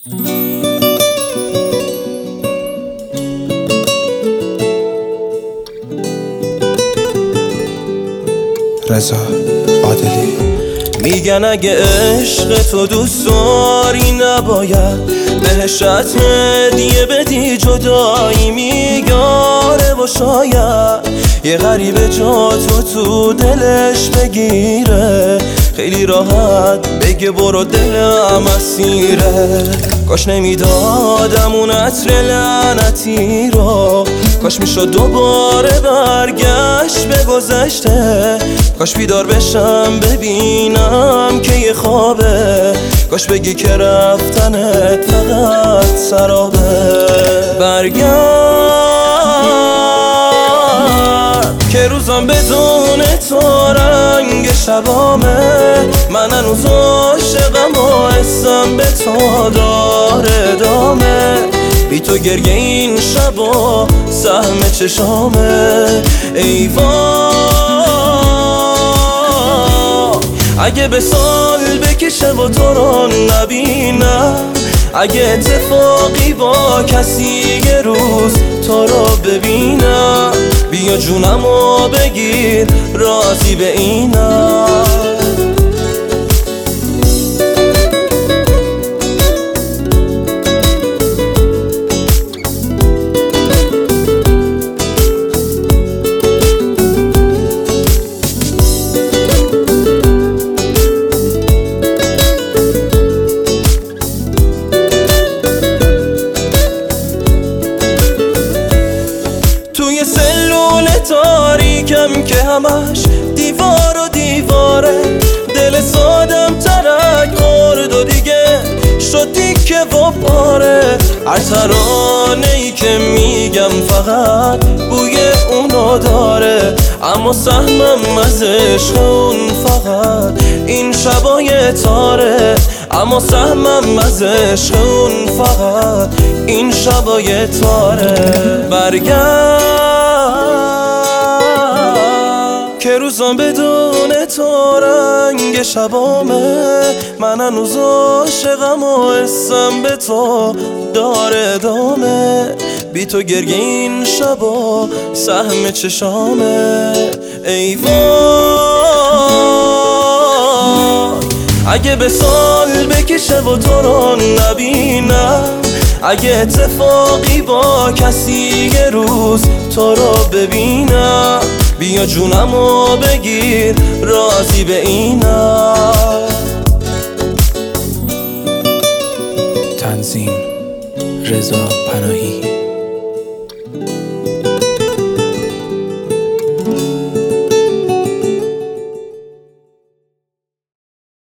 رضا عادلی. میگن اگه عشق تو دوست داری نباید بهش هدیه بدی، جدایی میگاره و شاید یه غریبه جا تو دلش بگیره، خیلی راحت بگه برو دلم اسیره. کاش نمیدادم اون عطر لعنتی رو، کاش میشد دوباره برگشت به گذشته، کاش بیدار بشم ببینم که یه خوابه، کاش بگی که رفتنت فقط سرابه. برگرد که روزم بدون تو رنگ شبامه، من هنوز عاشقم و حسم به تو داره ادامه، بی تو گریه این شب و سهم چشامه. ای اگه به سال بکشه و تو رو نبینم، اگه اتفاقی با کسی یه روز تو رو ببینم، بیا جونمو بگیر راضی به اینم. توی سلول تاریکم که همش دیوار و دیواره، دل سادم ترک خورد و دیگه شد دیگه و پاره. هر ترانه‌ای که میگم فقط بوی اونو داره، اما سهمم از عشق اون فقط این شبای تاره، اما سهمم از عشق اون فقط این شبای تاره. برگرد که روزم بدون تو رنگ شبامه، من هنوز عاشقم و حسم به تو داره ادامه، بی تو گریه این شب و سهم چشامه. ای اگه به سال بکشه و تو رو نبینم، اگه اتفاقی با کسی یه روز تو رو ببینم، بیا جونمو بگیر راضی به اینم. تنظیم رضا پناهی.